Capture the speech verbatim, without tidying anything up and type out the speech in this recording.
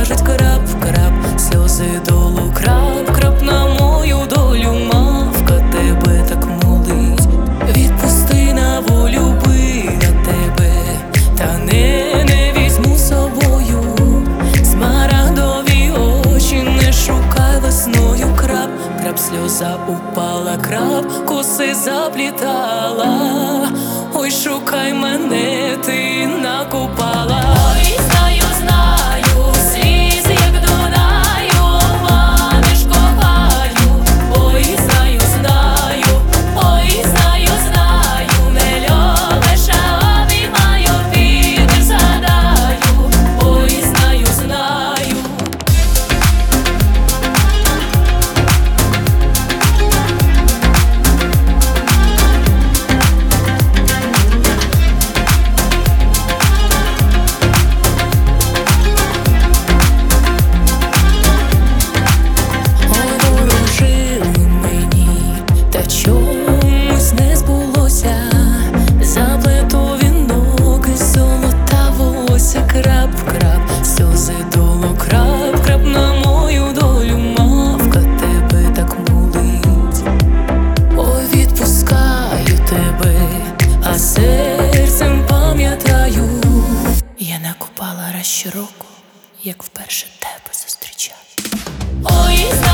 ложить крап-крап, сльози долу крап-крап на мою долю. Мавка тебе так молить, відпусти на волю, би на тебе, та не, не візьму з собою. Смарагдові очі не шукай весною. Крап, крап, сльоза упала, крап, коси заплітала. Ой, шукай мене, ти накопала. Ой, знаю, знаю, сліз як Дунаю, обманеш, кохаю. Ой, знаю, знаю, ой, знаю, знаю, не любиш, а обіймаю, підеш, згадаю. Ой, знаю, знаю. Чомусь не збулося, заплету вінок із золота волосся. Крап-крап, сльози долу, крап-крап на мою долю. Мавка тебе так молить, ой, відпускаю тебе, а серцем пам'ятаю. Я накопала раз щороку, як вперше тебе зустрічаю. Ой,